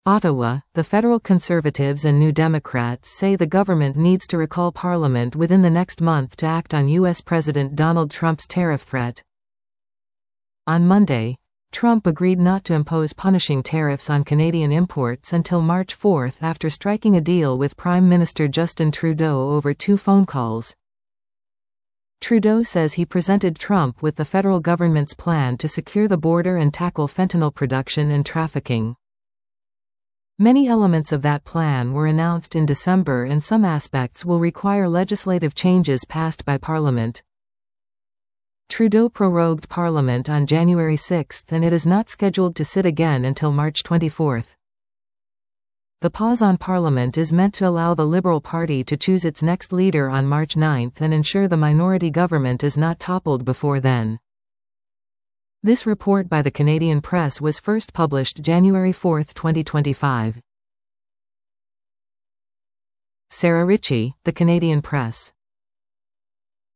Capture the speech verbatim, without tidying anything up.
Ottawa, the federal Conservatives and New Democrats say the government needs to recall Parliament within the next month to act on U S President Donald Trump's tariff threat. On Monday, Trump agreed not to impose punishing tariffs on Canadian imports until March fourth after striking a deal with Prime Minister Justin Trudeau over two phone calls. Trudeau says he presented Trump with the federal government's plan to secure the border and tackle fentanyl production and trafficking. Many elements of that plan were announced in December, and some aspects will require legislative changes passed by Parliament. Trudeau prorogued Parliament on January sixth, and it is not scheduled to sit again until March twenty-fourth. The pause on Parliament is meant to allow the Liberal Party to choose its next leader on March ninth and ensure the minority government is not toppled before then. This report by the Canadian Press was first published January fourth, twenty twenty-five. Sarah Ritchie, The Canadian Press.